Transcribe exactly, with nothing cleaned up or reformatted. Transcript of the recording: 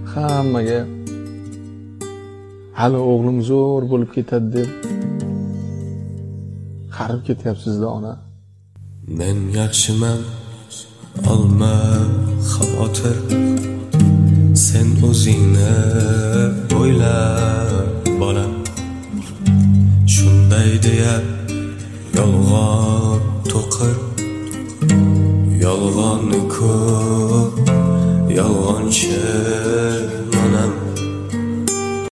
hammaga hali o'g'lim zo'r bo'lib ketadi deb qarib ketyapsiz-da ona. Men yaxshiman, olma xavotir, sen o'zingni o'yla bolam. Shunday deya yolg'on to'qir, yolg'onni ko'p, yolg'onchi onam.